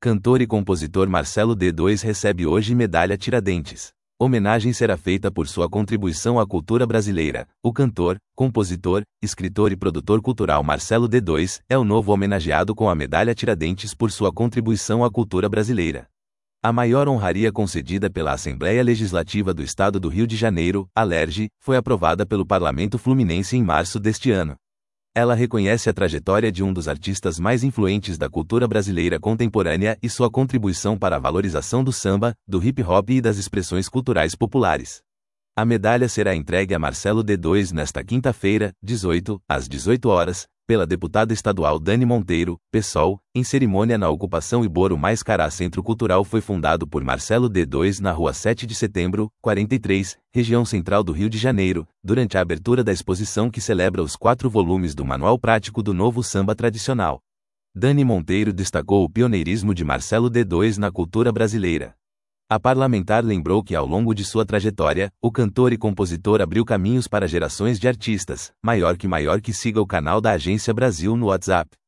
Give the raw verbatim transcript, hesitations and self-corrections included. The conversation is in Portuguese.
Cantor e compositor Marcelo D dois recebe hoje medalha Tiradentes. Homenagem será feita por sua contribuição à cultura brasileira. O cantor, compositor, escritor e produtor cultural Marcelo D dois é o novo homenageado com a medalha Tiradentes por sua contribuição à cultura brasileira. A maior honraria concedida pela Assembleia Legislativa do Estado do Rio de Janeiro, a Alerj, foi aprovada pelo Parlamento Fluminense em março deste ano. Ela reconhece a trajetória de um dos artistas mais influentes da cultura brasileira contemporânea e sua contribuição para a valorização do samba, do hip-hop e das expressões culturais populares. A medalha será entregue a Marcelo D dois nesta quinta-feira, dezoito, às dezoito horas, pela deputada estadual Dani Monteiro, PSOL, em cerimônia na ocupação Iboro Mais Cará. Centro Cultural foi fundado por Marcelo D dois na rua sete de setembro, quarenta e três, região central do Rio de Janeiro, durante a abertura da exposição que celebra os quatro volumes do Manual Prático do Novo Samba Tradicional. Dani Monteiro destacou o pioneirismo de Marcelo D dois na cultura brasileira. A parlamentar lembrou que ao longo de sua trajetória, o cantor e compositor abriu caminhos para gerações de artistas. Maior que maior que siga o canal da Agência Brasil no WhatsApp.